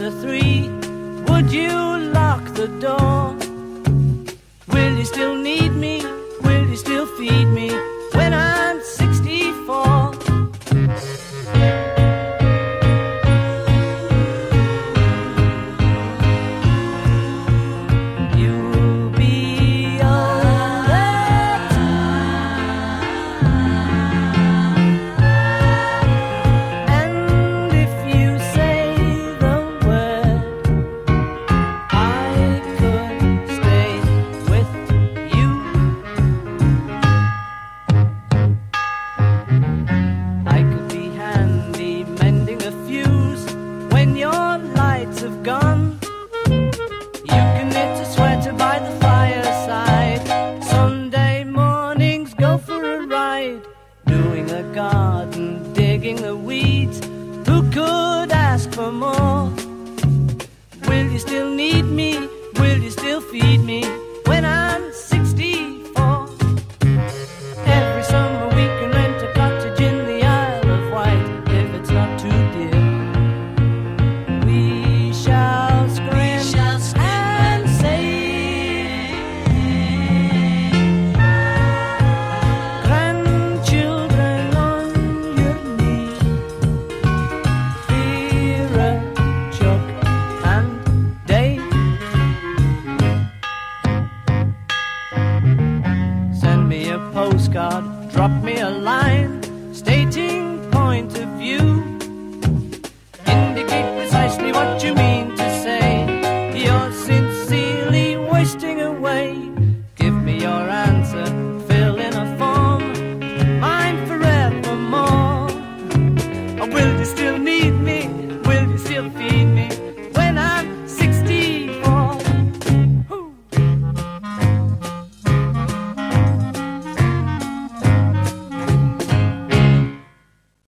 after 3, would you lock the door? Will you still need me? Will you still feed me when I'm 64? You'll be alright. And if you say the word, I could stay with you. I could be handy mending a fuse when your lights have gone. You can knit a sweater by the fireside. Sunday mornings go for a ride, doing a garden, digging the weeds. Who could ask for more? Will you still need me? Will you still feed me when I'm 64? Every summer we can rent a cottage in the Isle of Wight if it's not too dear. We shall scream and say, grandchildren on your knee, Vera, Chuck and Dave. Send me a postcard, drop me a line stating